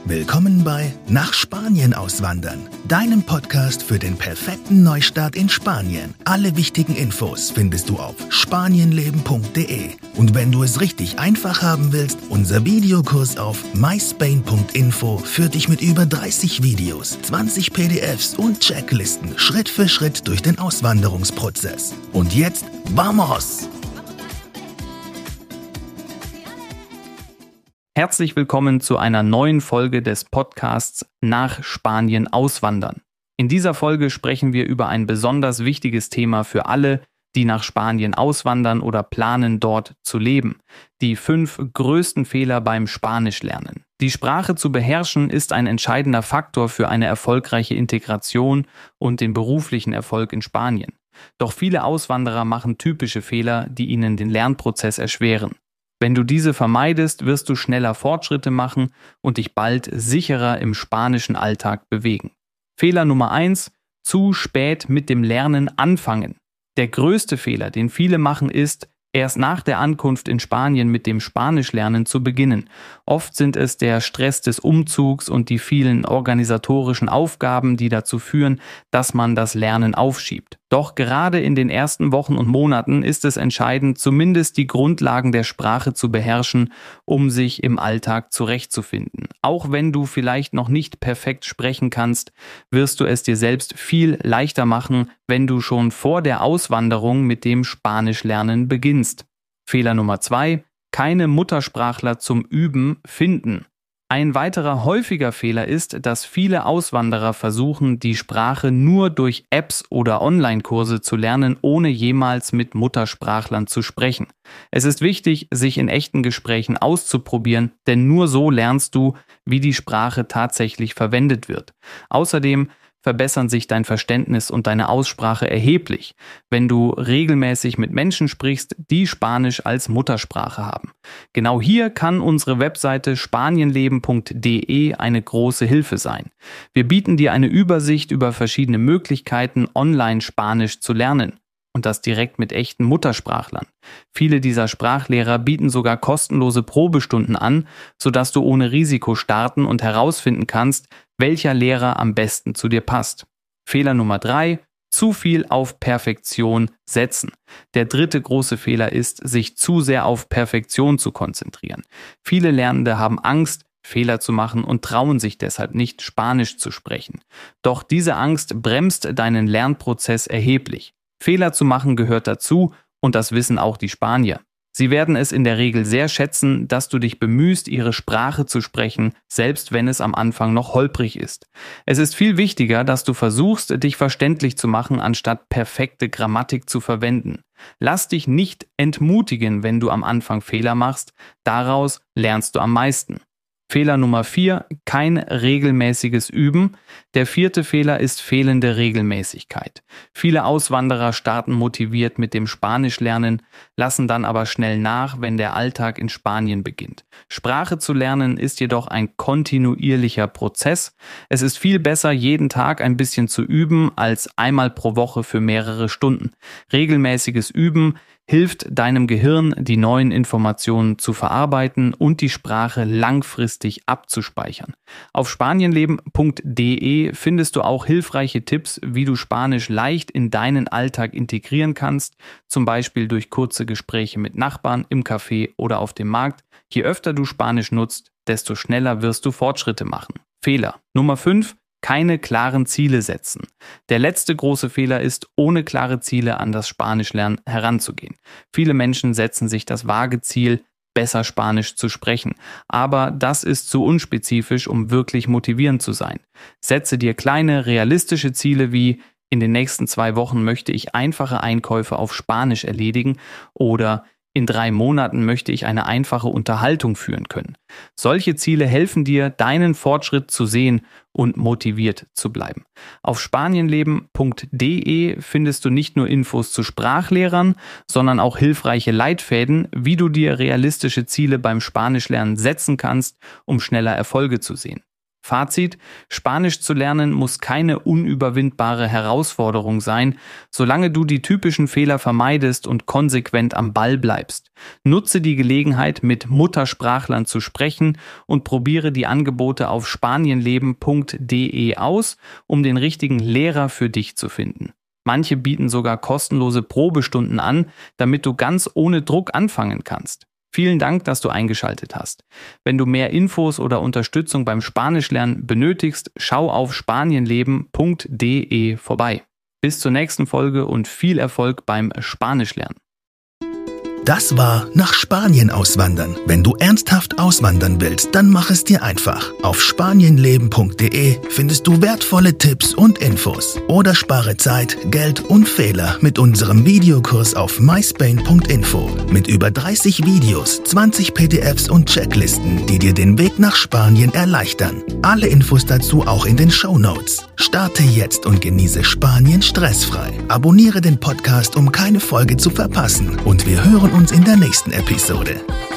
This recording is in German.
Willkommen bei Nach Spanien auswandern, deinem Podcast für den perfekten Neustart in Spanien. Alle wichtigen Infos findest du auf spanienleben.de. Und wenn du es richtig einfach haben willst, unser Videokurs auf myspain.info führt dich mit über 30 Videos, 20 PDFs und Checklisten Schritt für Schritt durch den Auswanderungsprozess. Und jetzt, vamos! Herzlich willkommen zu einer neuen Folge des Podcasts Nach Spanien auswandern. In dieser Folge sprechen wir über ein besonders wichtiges Thema für alle, die nach Spanien auswandern oder planen, dort zu leben. Die 5 größten Fehler beim Spanischlernen. Die Sprache zu beherrschen ist ein entscheidender Faktor für eine erfolgreiche Integration und den beruflichen Erfolg in Spanien. Doch viele Auswanderer machen typische Fehler, die ihnen den Lernprozess erschweren. Wenn du diese vermeidest, wirst du schneller Fortschritte machen und dich bald sicherer im spanischen Alltag bewegen. Fehler Nummer 1: zu spät mit dem Lernen anfangen. Der größte Fehler, den viele machen, ist, erst nach der Ankunft in Spanien mit dem Spanischlernen zu beginnen. Oft sind es der Stress des Umzugs und die vielen organisatorischen Aufgaben, die dazu führen, dass man das Lernen aufschiebt. Doch gerade in den ersten Wochen und Monaten ist es entscheidend, zumindest die Grundlagen der Sprache zu beherrschen, um sich im Alltag zurechtzufinden. Auch wenn du vielleicht noch nicht perfekt sprechen kannst, wirst du es dir selbst viel leichter machen, wenn du schon vor der Auswanderung mit dem Spanischlernen beginnst. Fehler Nummer 2: keine Muttersprachler zum Üben finden. Ein weiterer häufiger Fehler ist, dass viele Auswanderer versuchen, die Sprache nur durch Apps oder Online-Kurse zu lernen, ohne jemals mit Muttersprachlern zu sprechen. Es ist wichtig, sich in echten Gesprächen auszuprobieren, denn nur so lernst du, wie die Sprache tatsächlich verwendet wird. Außerdem verbessern sich dein Verständnis und deine Aussprache erheblich, wenn du regelmäßig mit Menschen sprichst, die Spanisch als Muttersprache haben. Genau hier kann unsere Webseite spanienleben.de eine große Hilfe sein. Wir bieten dir eine Übersicht über verschiedene Möglichkeiten, online Spanisch zu lernen. Und das direkt mit echten Muttersprachlern. Viele dieser Sprachlehrer bieten sogar kostenlose Probestunden an, sodass du ohne Risiko starten und herausfinden kannst, welcher Lehrer am besten zu dir passt. Fehler Nummer 3: zu viel auf Perfektion setzen. Der dritte große Fehler ist, sich zu sehr auf Perfektion zu konzentrieren. Viele Lernende haben Angst, Fehler zu machen und trauen sich deshalb nicht, Spanisch zu sprechen. Doch diese Angst bremst deinen Lernprozess erheblich. Fehler zu machen gehört dazu und das wissen auch die Spanier. Sie werden es in der Regel sehr schätzen, dass du dich bemühst, ihre Sprache zu sprechen, selbst wenn es am Anfang noch holprig ist. Es ist viel wichtiger, dass du versuchst, dich verständlich zu machen, anstatt perfekte Grammatik zu verwenden. Lass dich nicht entmutigen, wenn du am Anfang Fehler machst, daraus lernst du am meisten. Fehler Nummer 4: kein regelmäßiges Üben. Der 4. Fehler ist fehlende Regelmäßigkeit. Viele Auswanderer starten motiviert mit dem Spanischlernen, lassen dann aber schnell nach, wenn der Alltag in Spanien beginnt. Sprache zu lernen ist jedoch ein kontinuierlicher Prozess. Es ist viel besser, jeden Tag ein bisschen zu üben, als einmal pro Woche für mehrere Stunden. Regelmäßiges Üben hilft deinem Gehirn, die neuen Informationen zu verarbeiten und die Sprache langfristig abzuspeichern. Auf spanienleben.de findest du auch hilfreiche Tipps, wie du Spanisch leicht in deinen Alltag integrieren kannst, zum Beispiel durch kurze Gespräche mit Nachbarn, im Café oder auf dem Markt. Je öfter du Spanisch nutzt, desto schneller wirst du Fortschritte machen. Fehler Nummer 5: keine klaren Ziele setzen. Der letzte große Fehler ist, ohne klare Ziele an das Spanischlernen heranzugehen. Viele Menschen setzen sich das vage Ziel, besser Spanisch zu sprechen. Aber das ist zu unspezifisch, um wirklich motivierend zu sein. Setze dir kleine, realistische Ziele wie: in den nächsten 2 Wochen möchte ich einfache Einkäufe auf Spanisch erledigen oder in 3 Monaten möchte ich eine einfache Unterhaltung führen können. Solche Ziele helfen dir, deinen Fortschritt zu sehen und motiviert zu bleiben. Auf spanienleben.de findest du nicht nur Infos zu Sprachlehrern, sondern auch hilfreiche Leitfäden, wie du dir realistische Ziele beim Spanischlernen setzen kannst, um schneller Erfolge zu sehen. Fazit: Spanisch zu lernen muss keine unüberwindbare Herausforderung sein, solange du die typischen Fehler vermeidest und konsequent am Ball bleibst. Nutze die Gelegenheit, mit Muttersprachlern zu sprechen und probiere die Angebote auf spanienleben.de aus, um den richtigen Lehrer für dich zu finden. Manche bieten sogar kostenlose Probestunden an, damit du ganz ohne Druck anfangen kannst. Vielen Dank, dass du eingeschaltet hast. Wenn du mehr Infos oder Unterstützung beim Spanischlernen benötigst, schau auf spanienleben.de vorbei. Bis zur nächsten Folge und viel Erfolg beim Spanischlernen. Das war Nach Spanien auswandern. Wenn du ernsthaft auswandern willst, dann mach es dir einfach. Auf spanienleben.de findest du wertvolle Tipps und Infos. Oder spare Zeit, Geld und Fehler mit unserem Videokurs auf myspain.info. Mit über 30 Videos, 20 PDFs und Checklisten, die dir den Weg nach Spanien erleichtern. Alle Infos dazu auch in den Shownotes. Starte jetzt und genieße Spanien stressfrei. Abonniere den Podcast, um keine Folge zu verpassen. Und wir hören uns in der nächsten Episode.